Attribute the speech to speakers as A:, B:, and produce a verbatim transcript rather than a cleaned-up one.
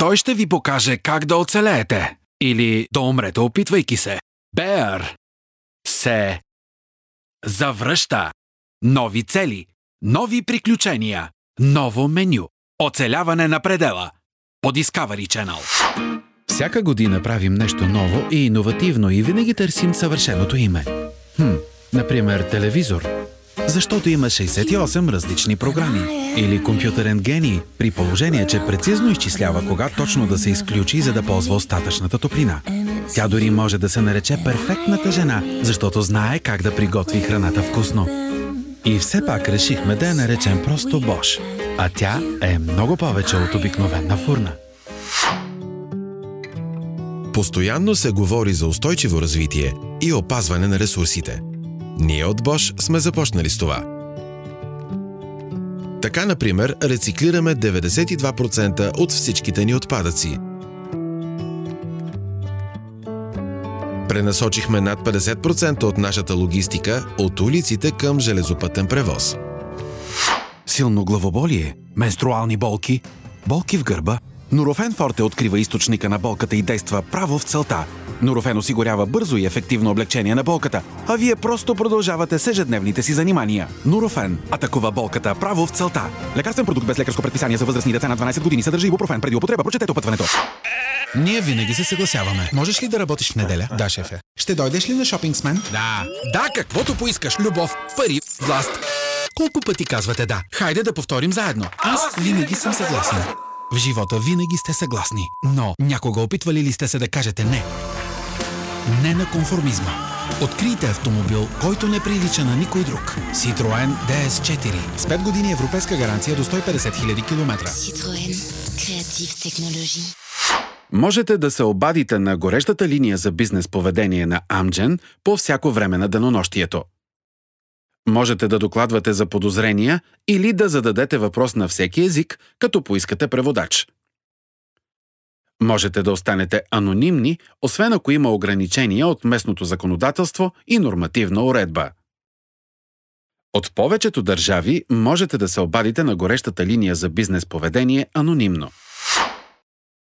A: Той ще ви покаже как да оцелеете. Или да умрете, опитвайки се. Bear се завръща. Нови цели, нови приключения, ново меню. Оцеляване на предела. По Discovery Channel. Всяка година правим нещо ново и иновативно и винаги търсим съвършеното име. Хм, например, телевизор. Защото има шейсет и осем различни програми. Или компютърен гений, при положение, че прецизно изчислява кога точно да се изключи, за да ползва остатъчната топлина. Тя дори може да се нарече перфектната жена, защото знае как да приготви храната вкусно. И все пак решихме да я наречем просто Bosch. А тя е много повече от обикновена фурна.
B: Постоянно се говори за устойчиво развитие и опазване на ресурсите. Ние от Bosch сме започнали с това. Така, например, рециклираме деветдесет и два процента от всичките ни отпадъци. Пренасочихме над петдесет процента от нашата логистика от улиците към железопътен превоз.
A: Силно главоболие, менструални болки, болки в гърба. Нурофен Форте открива източника на болката и действа право в целта. Нурофен осигурява бързо и ефективно облегчение на болката, а вие просто продължавате с ежедневните си занимания. Нурофен атакува болката право в целта. Лекарствен продукт без лекарско предписание за възрастни деца на дванадесет години, съдържа ибупрофен. Преди употреба прочетете опътването. Ние винаги се съгласяваме.
C: Можеш ли да работиш в неделя?
A: Да, шефе.
C: Ще дойдеш ли на шопинг с мен?
A: Да. Да, каквото поискаш. Любов, пари, власт. Колко пъти казвате да? Хайде да повторим заедно. Аз винаги съм съгласен. В живота винаги сте съгласни. Но някога опитвали ли сте се да кажете не? Не на конформизма. Открийте автомобил, който не прилича на никой друг. Citroen Ди Ес четири. С пет години европейска гаранция до сто и петдесет хиляди километра.
D: Citroën. Creative технологии.
A: Можете да се обадите на горещата линия за бизнес поведение на Amgen по всяко време на денонощието. Можете да докладвате за подозрения или да зададете въпрос на всеки език, като поискате преводач. Можете да останете анонимни, освен ако има ограничения от местното законодателство и нормативна уредба. От повечето държави можете да се обадите на горещата линия за бизнес поведение анонимно.